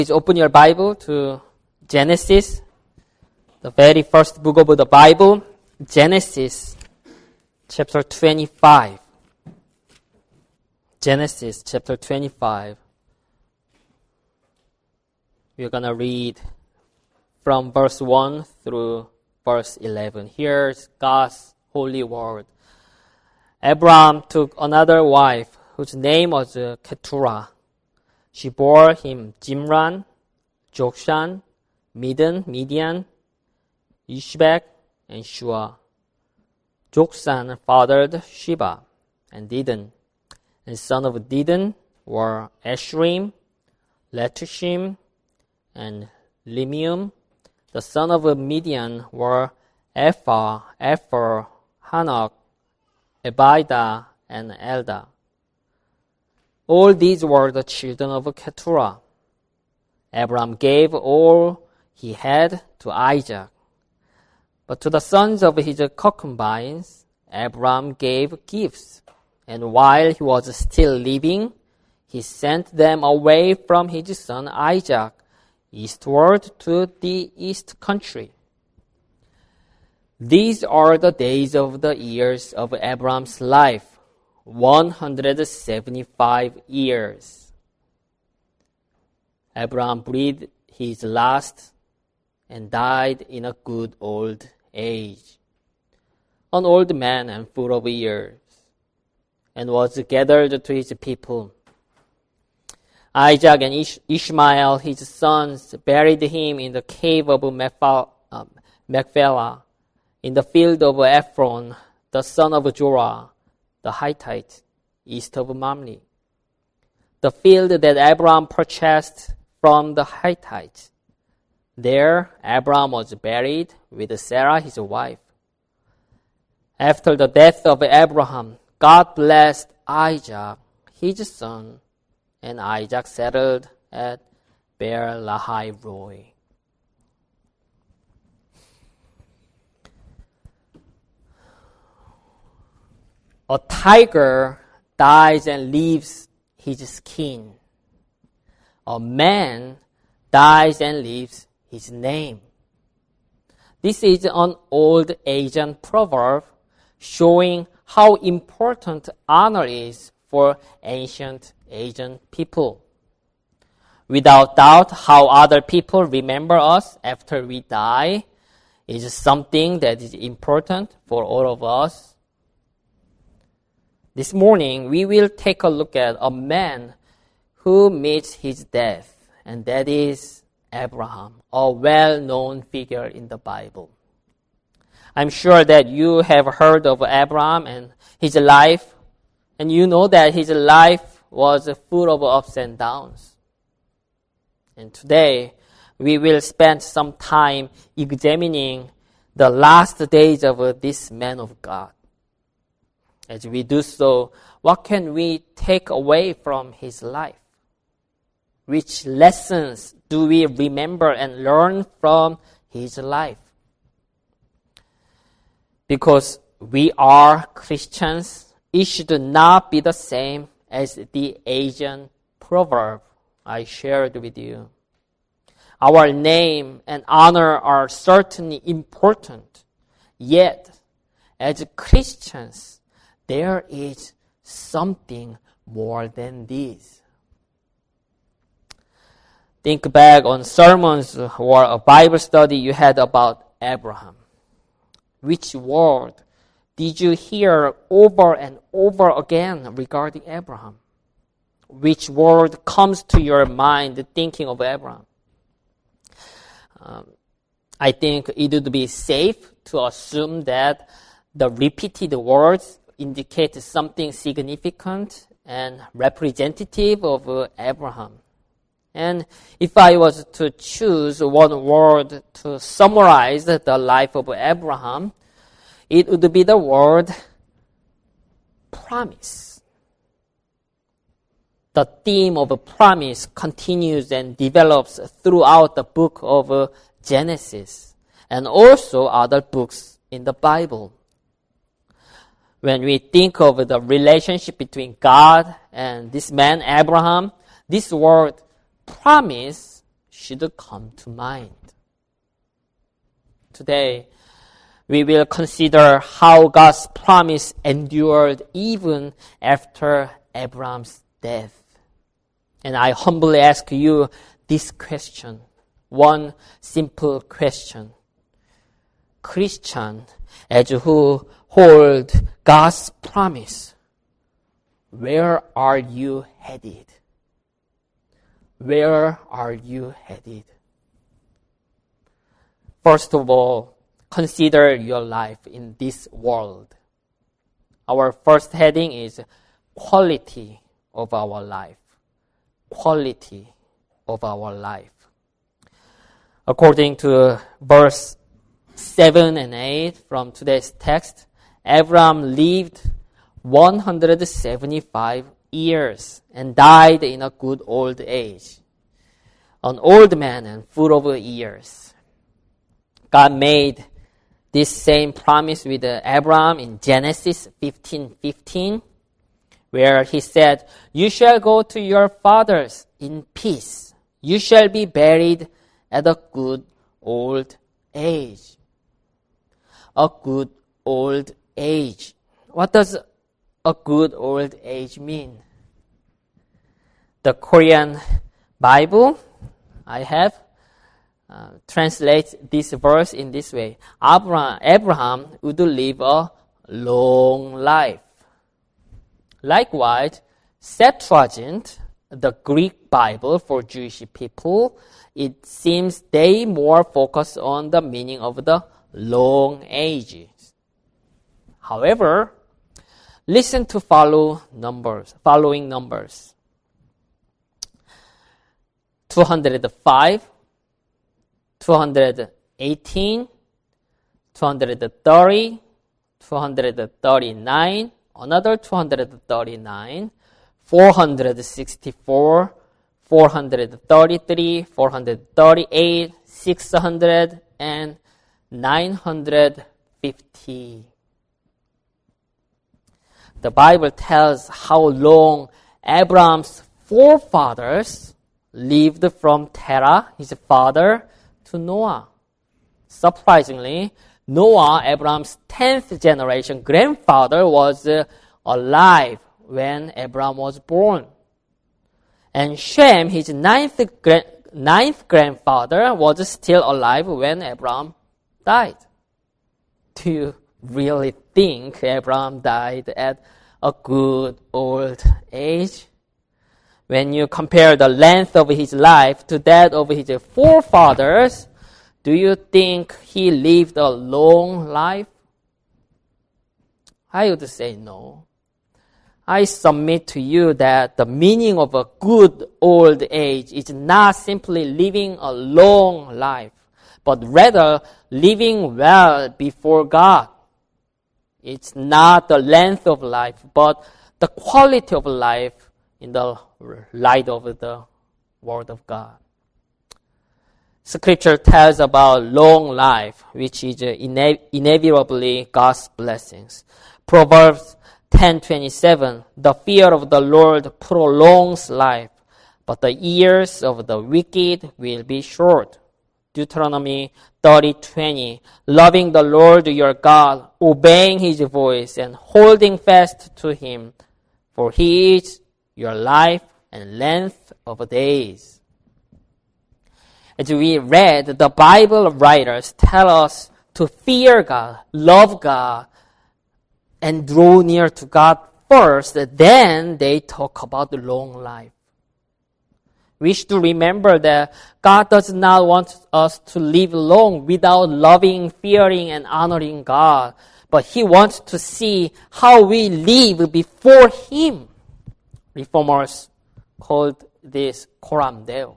Please open your Bible to Genesis, the very first book of the Bible, Genesis chapter 25. Genesis chapter 25. We're going to read from verse 1 through verse 11. Here's God's holy word. Abraham took another wife whose name was Keturah. She bore him Jimran, Jokshan, Midian, Ishbak, and Shua. Jokshan fathered Sheba and Dedan, and sons of Dedan were Ashrim, Letushim, and Limium. The sons of Midian were Ephah, Hanok, Abida, and Eldah. All these were the children of Keturah. Abraham gave all he had to Isaac. But to the sons of his concubines, Abraham gave gifts. And while he was still living, he sent them away from his son Isaac, eastward to the east country. These are the days of the years of Abraham's life, 175 years. Abraham breathed his last and died in a good old age, an old man and full of years, and was gathered to his people. Isaac and Ishmael, his sons, buried him in the cave of Machpelah, in the field of Ephron, the son of Jorah, the Hittite, east of Mamre, the field that Abraham purchased from the Hittites. There Abraham was buried with Sarah his wife. After the death of Abraham, God blessed Isaac, his son, and Isaac settled at Beer Lahai Roi. A tiger dies and leaves his skin. A man dies and leaves his name. This is an old Asian proverb showing how important honor is for ancient Asian people. Without doubt, how other people remember us after we die is something that is important for all of us. This morning, we will take a look at a man who meets his death, and that is Abraham, a well-known figure in the Bible. I'm sure that you have heard of Abraham and his life, and you know that his life was full of ups and downs. And today, we will spend some time examining the last days of this man of God. As we do so, what can we take away from his life? Which lessons do we remember and learn from his life? Because we are Christians, it should not be the same as the Asian proverb I shared with you. Our name and honor are certainly important, yet as Christians, there is something more than this. Think back on sermons or a Bible study you had about Abraham. Which word did you hear over and over again regarding Abraham? Which word comes to your mind thinking of Abraham? I think it would be safe to assume that the repeated words indicate something significant and representative of Abraham. And if I was to choose one word to summarize the life of Abraham, it would be the word promise. The theme of promise continues and develops throughout the book of Genesis and also other books in the Bible. When we think of the relationship between God and this man, Abraham, this word promise should come to mind. Today, we will consider how God's promise endured even after Abraham's death. And I humbly ask you this question, one simple question. Christian, as who hold God's promise, where are you headed? Where are you headed? First of all, consider your life in this world. Our first heading is quality of our life. Quality of our life. According to verse 7 and 8 from today's text, Abraham lived 175 years and died in a good old age, an old man and full of years. God made this same promise with Abraham in Genesis 15:15, where he said, "You shall go to your fathers in peace. You shall be buried at a good old age." A good old age. What does a good old age mean? The Korean Bible I have translates this verse in this way. Abraham would live a long life. Likewise, Septuagint, the Greek Bible for Jewish people, it seems they more focus on the meaning of the long ages. However, listen to following numbers. 205, 218, 230, 239, another 239, 464, 433, 438, 600, and 950. The Bible tells how long Abraham's forefathers lived from Terah, his father, to Noah. Surprisingly, Noah, Abraham's 10th generation grandfather, was alive when Abraham was born. And Shem, his ninth grandfather, was still alive when Abraham died. Do you really think Abraham died at a good old age? When you compare the length of his life to that of his forefathers, do you think he lived a long life? I would say no. I submit to you that the meaning of a good old age is not simply living a long life, but rather living well before God. It's not the length of life, but the quality of life in the light of the Word of God. Scripture tells about long life, which is inevitably God's blessings. Proverbs 10:27, the fear of the Lord prolongs life, but the years of the wicked will be short. Deuteronomy 30:20, loving the Lord your God, obeying His voice, and holding fast to Him, for He is your life and length of days. As we read, the Bible writers tell us to fear God, love God, and draw near to God first, then they talk about the long life. We should remember that God does not want us to live long without loving, fearing, and honoring God, but He wants to see how we live before Him. Reformers called this coram Deo.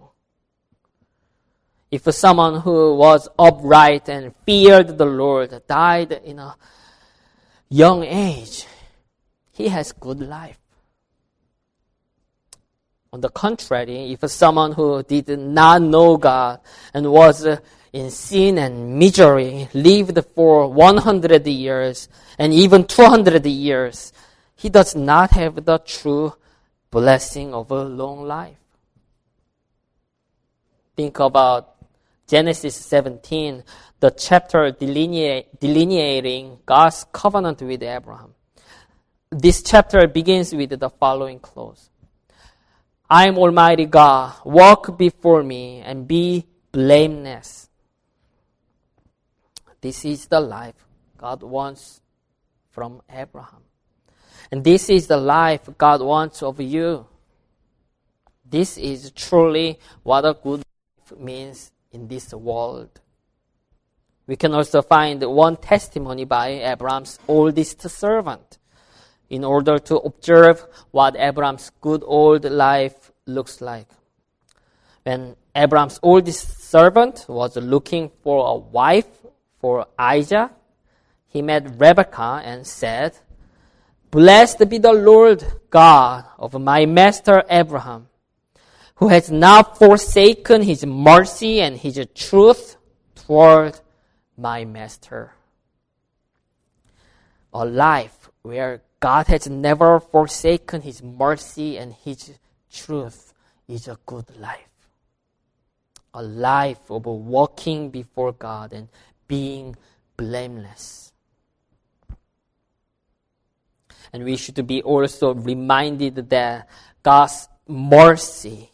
If someone who was upright and feared the Lord died in a young age, he has good life. On the contrary, if someone who did not know God and was in sin and misery lived for 100 years and even 200 years, he does not have the true blessing of a long life. Think about Genesis 17, the chapter delineating God's covenant with Abraham. This chapter begins with the following clause. I am Almighty God, walk before me and be blameless. This is the life God wants from Abraham. And this is the life God wants of you. This is truly what a good life means in this world. We can also find one testimony by Abraham's oldest servant in order to observe what Abraham's good old life looks like. When Abraham's oldest servant was looking for a wife for Isaac, he met Rebekah and said, Blessed be the Lord God of my master Abraham, who has not forsaken his mercy and his truth toward my master. A life where God has never forsaken his mercy and his truth is a good life. A life of walking before God and being blameless. And we should be also reminded that God's mercy,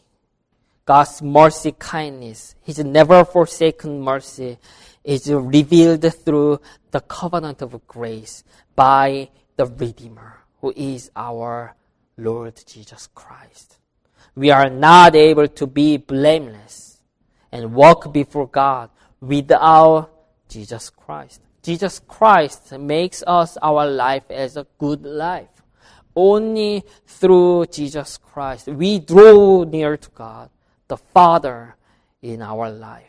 kindness, his never forsaken mercy is revealed through the covenant of grace by the Redeemer, who is our Lord Jesus Christ. We are not able to be blameless and walk before God without Jesus Christ. Jesus Christ makes us our life as a good life. Only through Jesus Christ we draw near to God, the Father, in our life.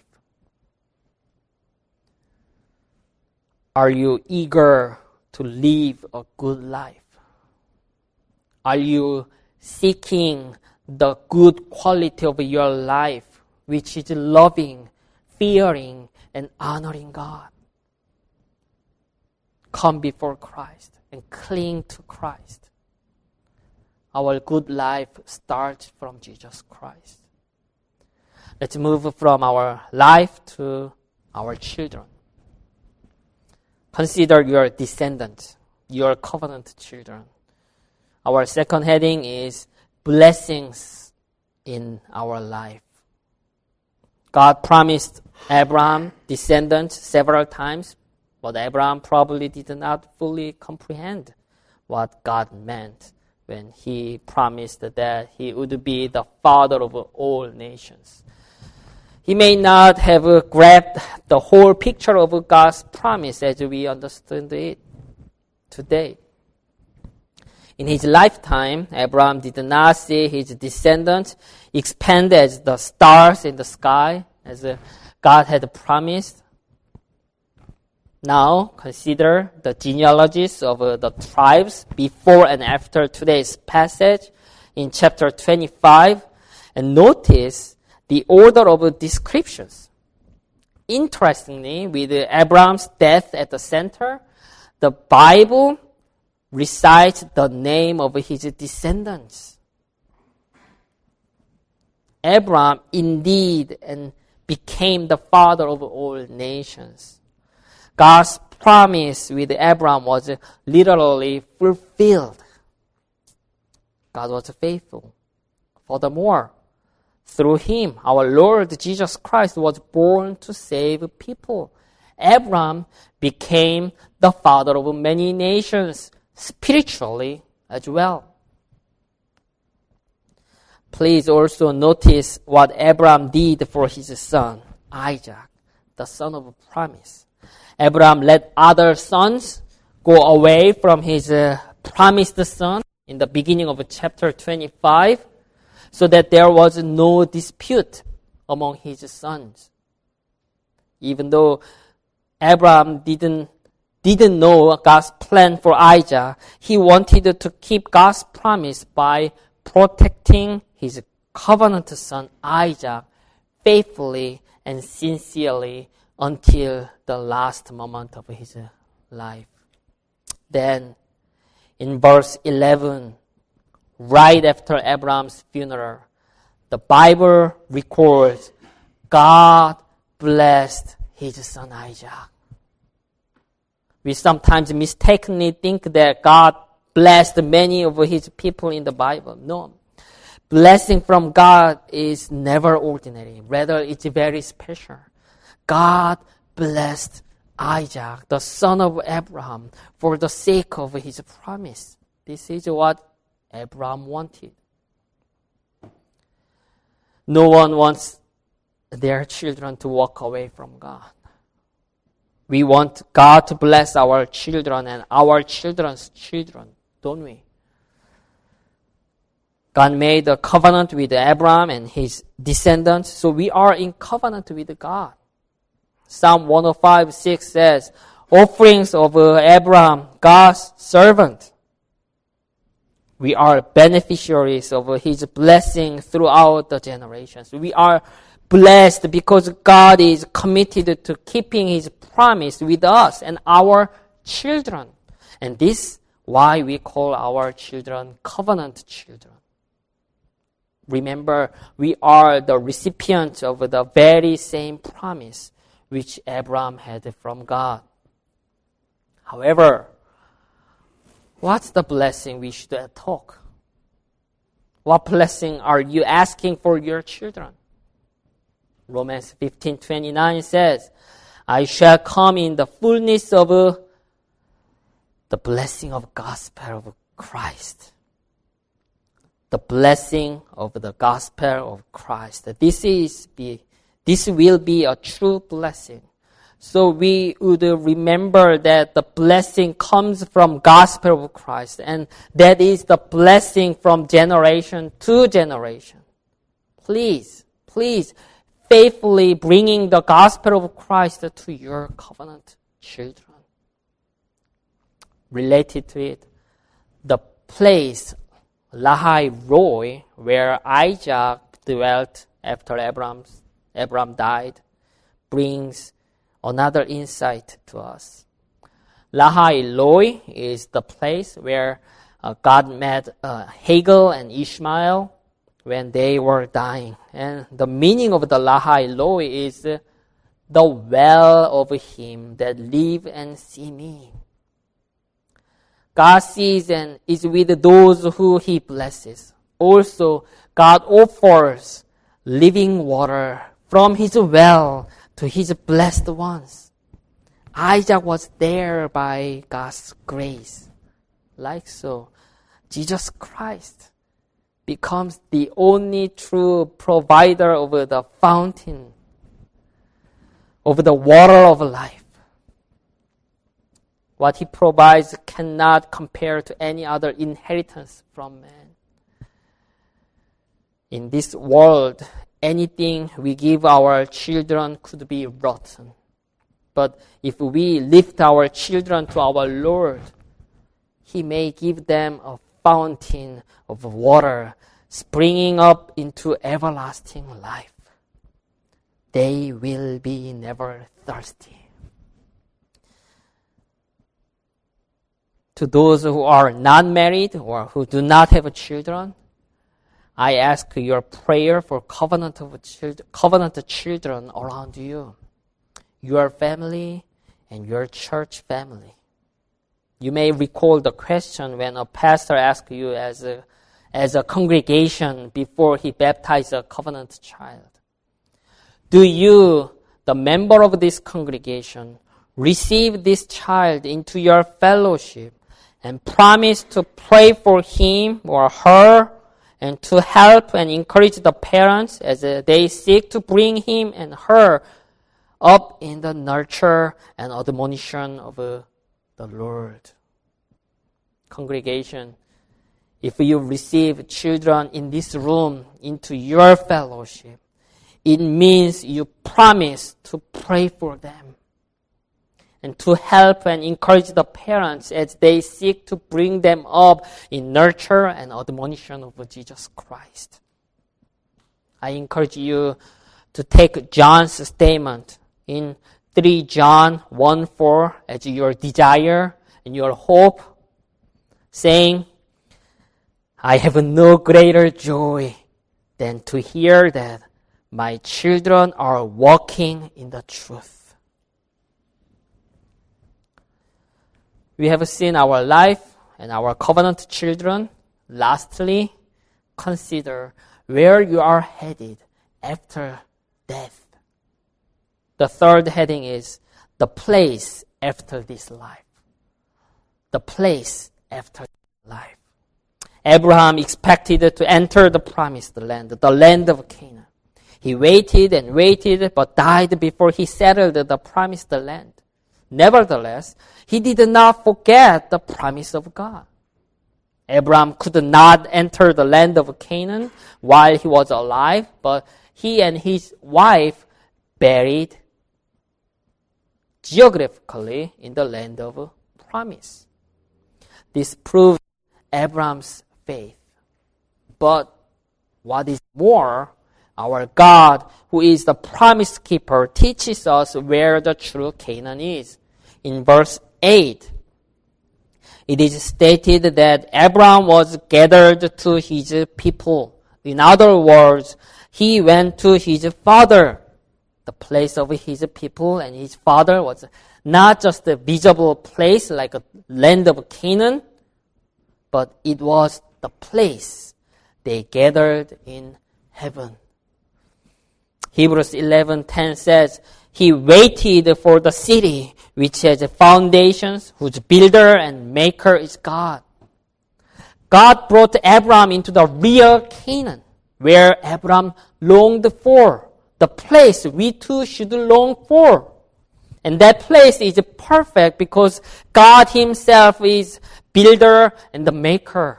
Are you eager to live a good life? Are you seeking the good quality of your life, which is loving, fearing, and honoring God? Come before Christ and cling to Christ. Our good life starts from Jesus Christ. Let's move from our life to our children. Consider your descendants, your covenant children. Our second heading is blessings in our life. God promised Abraham descendants several times, but Abraham probably did not fully comprehend what God meant when he promised that he would be the father of all nations. He may not have grabbed the whole picture of God's promise as we understand it today. In his lifetime, Abraham did not see his descendants expand as the stars in the sky, as God had promised. Now, consider the genealogies of the tribes before and after today's passage in chapter 25, and notice the order of descriptions. Interestingly, with Abraham's death at the center, the Bible recites the name of his descendants. Abraham indeed and became the father of all nations. God's promise with Abraham was literally fulfilled. God was faithful. Furthermore, through him, our Lord Jesus Christ was born to save people. Abraham became the father of many nations, spiritually as well. Please also notice what Abraham did for his son, Isaac, the son of promise. Abraham let other sons go away from his promised son in the beginning of chapter 25, so that there was no dispute among his sons. Even though Abraham didn't know God's plan for Isaac, he wanted to keep God's promise by protecting his covenant son Isaac faithfully and sincerely until the last moment of his life. Then, in verse 11, right after Abraham's funeral, the Bible records God blessed his son Isaac. We sometimes mistakenly think that God blessed many of his people in the Bible. No. Blessing from God is never ordinary. Rather, it's very special. God blessed Isaac, the son of Abraham, for the sake of his promise. This is what Abraham wanted. No one wants their children to walk away from God. We want God to bless our children and our children's children, don't we? God made a covenant with Abraham and his descendants, so we are in covenant with God. Psalm 105:6 says, offerings of Abraham, God's servant. We are beneficiaries of his blessing throughout the generations. We are blessed because God is committed to keeping his promise with us and our children. And this is why we call our children covenant children. Remember, we are the recipients of the very same promise which Abraham had from God. However, what's the blessing we should talk? What blessing are you asking for your children? Romans 15:29 says, I shall come in the fullness of the blessing of gospel of Christ. The blessing of the gospel of Christ. This will be a true blessing. So we would remember that the blessing comes from gospel of Christ, and that is the blessing from generation to generation. Please, faithfully bringing the gospel of Christ to your covenant children. Related to it, the place Lahai Roi, where Isaac dwelt after Abraham died, brings another insight to us. Lahai Roi is the place where God met Hagar and Ishmael when they were dying. And the meaning of the Lahai Roi is the well of him that live and see me. God sees and is with those who he blesses. Also, God offers living water from his well to his blessed ones. Isaac was there by God's grace. Like so, Jesus Christ becomes the only true provider of the fountain, of the water of life. What he provides cannot compare to any other inheritance from man. In this world, anything we give our children could be rotten. But if we lift our children to our Lord, he may give them a fountain of water springing up into everlasting life. They will be never thirsty. To those who are not married or who do not have children, I ask your prayer for covenant children around you, your family, and your church family. You may recall the question when a pastor asked you as a congregation before he baptized a covenant child. Do you, the member of this congregation, receive this child into your fellowship and promise to pray for him or her and to help and encourage the parents as they seek to bring him and her up in the nurture and admonition of the Lord? Congregation, if you receive children in this room into your fellowship, it means you promise to pray for them and to help and encourage the parents as they seek to bring them up in nurture and admonition of Jesus Christ. I encourage you to take John's statement in 3 John 1:4 as your desire and your hope, saying, I have no greater joy than to hear that my children are walking in the truth. We have seen our life and our covenant children. Lastly, consider where you are headed after death. The third heading is the place after this life. The place after life. Abraham expected to enter the promised land, the land of Canaan. He waited and waited, but died before he settled the promised land. Nevertheless, he did not forget the promise of God. Abraham could not enter the land of Canaan while he was alive, but he and his wife buried geographically in the land of promise. This proves Abraham's faith. But what is more, our God, who is the promise keeper, teaches us where the true Canaan is. In verse 8, it is stated that Abraham was gathered to his people. In other words, he went to his father. The place of his people and his father was not just a visible place like a land of Canaan, but it was the place they gathered in heaven. Hebrews 11:10 says, he waited for the city which has foundations, whose builder and maker is God. God brought Abraham into the real Canaan, where Abraham longed for, the place we too should long for. And that place is perfect because God himself is builder and the maker.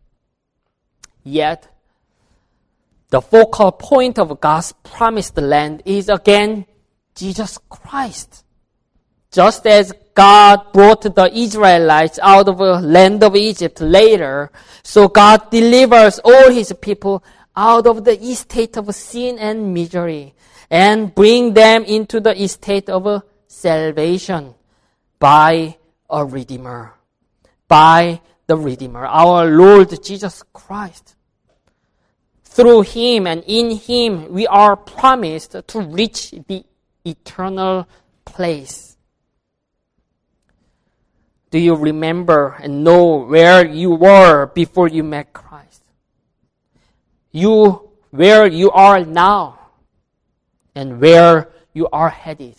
Yet, the focal point of God's promised land is again Jesus Christ. Just as God brought the Israelites out of the land of Egypt later, so God delivers all his people out of the estate of sin and misery and bring them into the estate of salvation by a Redeemer. By the Redeemer, our Lord Jesus Christ. Through him and in him, we are promised to reach the eternal place. Do you remember and know where you were before you met Christ? Where you are now and where you are headed.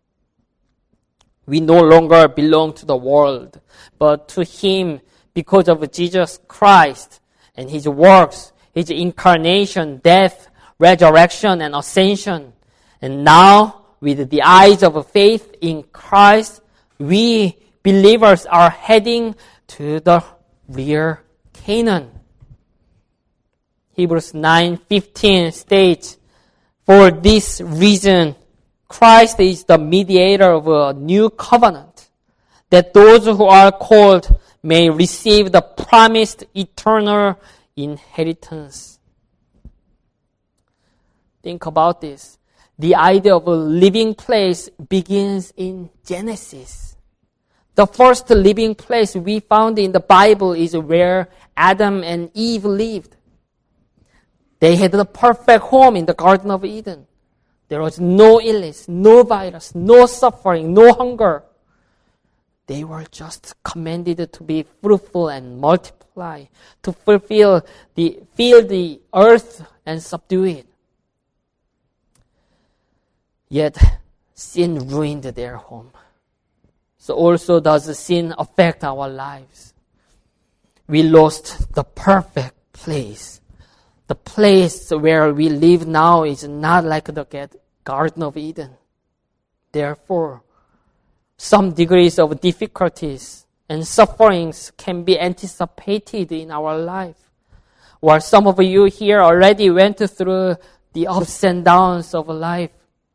We no longer belong to the world, but to him because of Jesus Christ and his works, his incarnation, death, resurrection, and ascension. And now, with the eyes of faith in Christ, we believers are heading to the real Canaan. Hebrews 9:15 states, for this reason, Christ is the mediator of a new covenant, that those who are called may receive the promised eternal inheritance. Think about this. The idea of a living place begins in Genesis. The first living place we found in the Bible is where Adam and Eve lived. They had the perfect home in the Garden of Eden. There was no illness, no virus, no suffering, no hunger. They were just commanded to be fruitful and multiply, to fill the earth and subdue it. Yet, sin ruined their home. So also does sin affect our lives. We lost the perfect place. The place where we live now is not like the Garden of Eden. Therefore, some degrees of difficulties and sufferings can be anticipated in our life. While some of you here already went through the ups and downs of life.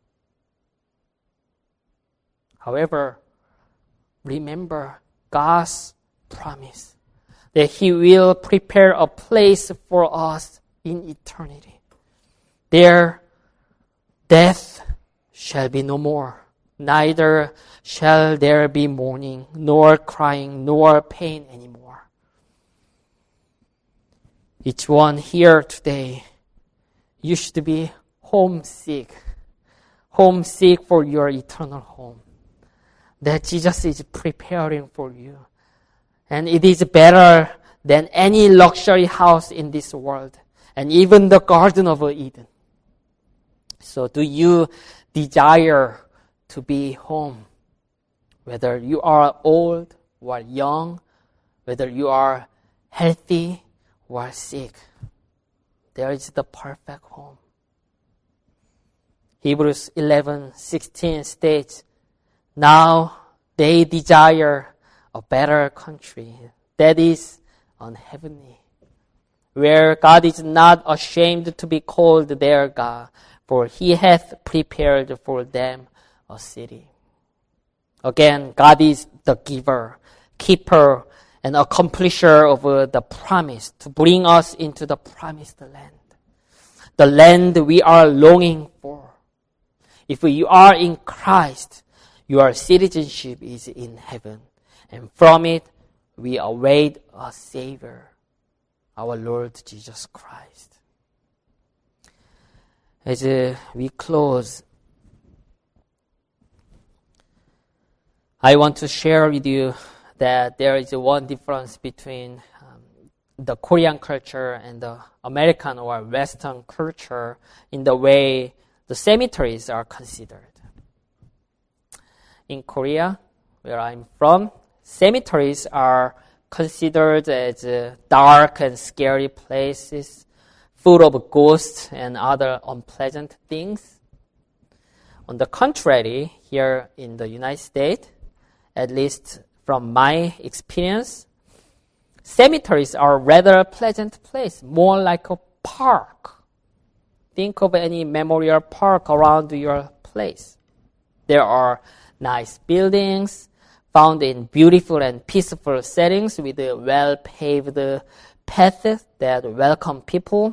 However, remember God's promise that he will prepare a place for us in eternity. There, death shall be no more. Neither shall there be mourning, nor crying, nor pain anymore. Each one here today, you should be homesick for your eternal home, that Jesus is preparing for you. And it is better than any luxury house in this world, and even the Garden of Eden. So do you desire to be home? Whether you are old or young, whether you are healthy or sick, there is the perfect home. Hebrews 11:16 states, now they desire a better country, that is, on heavenly, where God is not ashamed to be called their God, for he hath prepared for them a city. Again, God is the giver, keeper, and accomplisher of the promise to bring us into the promised land, the land we are longing for. If you are in Christ, your citizenship is in heaven, and from it we await a Savior, our Lord Jesus Christ. As we close, I want to share with you that there is one difference between the Korean culture and the American or Western culture in the way the cemeteries are considered. In Korea, where I'm from, cemeteries are considered as dark and scary places, full of ghosts and other unpleasant things. On the contrary, here in the United States, at least from my experience, cemeteries are rather a pleasant place, more like a park. Think of any memorial park around your place. There are nice buildings found in beautiful and peaceful settings with well-paved paths that welcome people.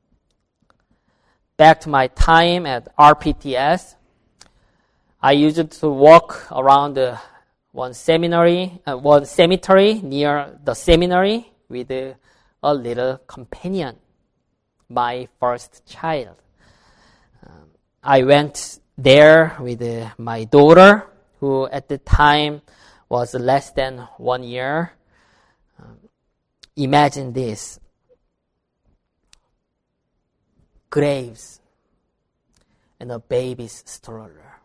Back to my time at RPTS, I used to walk around one cemetery near the seminary with a little companion, my first child. I went there with my daughter, who at the time was less than 1 year. Imagine this. Graves and a baby's stroller.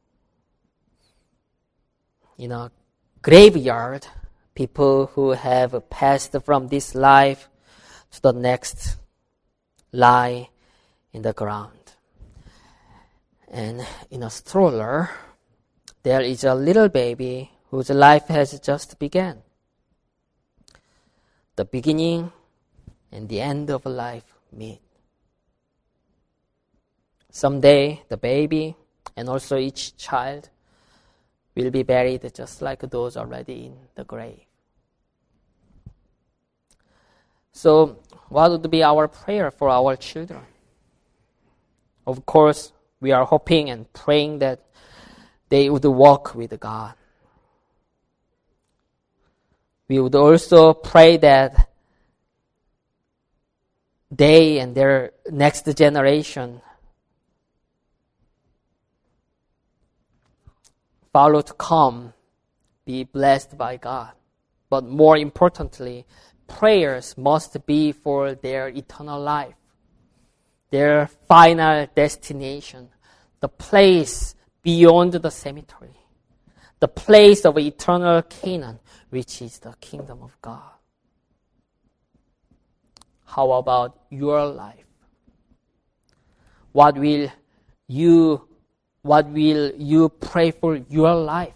In a graveyard, people who have passed from this life to the next lie in the ground. And in a stroller, there is a little baby whose life has just begun. The beginning and the end of life meet. Someday, the baby and also each child will be buried just like those already in the grave. So, what would be our prayer for our children? Of course, we are hoping and praying that they would walk with God. We would also pray that they and their next generation follow to come, be blessed by God. But more importantly, prayers must be for their eternal life, their final destination, the place beyond the cemetery, the place of eternal Canaan, which is the kingdom of God. How about your life? What will you pray for your life,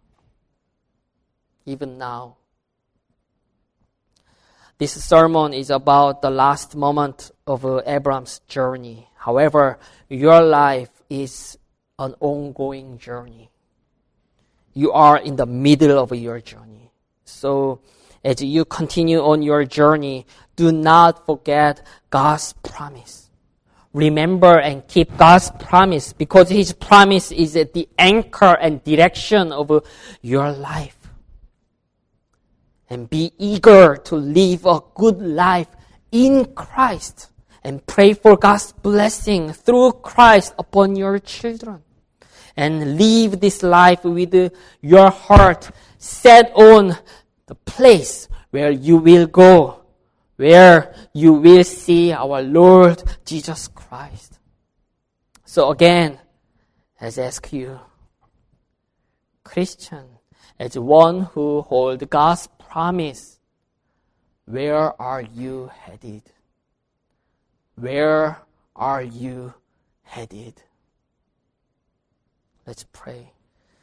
even now? This sermon is about the last moment of Abraham's journey. However, your life is an ongoing journey. You are in the middle of your journey. So, as you continue on your journey, do not forget God's promise. Remember and keep God's promise, because His promise is at the anchor and direction of your life. And be eager to live a good life in Christ and pray for God's blessing through Christ upon your children. And live this life with your heart set on the place where you will go, where you will see our Lord Jesus Christ. So again, let's ask you, Christian, as one who holds God's promise, where are you headed? Where are you headed? Let's pray.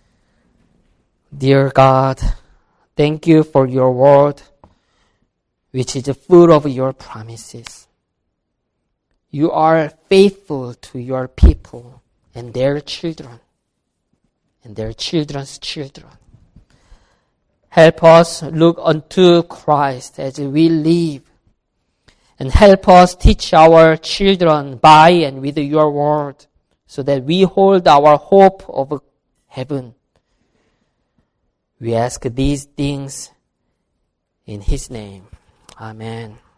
Dear God, thank you for your word, which is full of your promises. You are faithful to your people and their children and their children's children. Help us look unto Christ as we live, and help us teach our children by and with your word, so that we hold our hope of heaven. We ask these things in His name. Amen.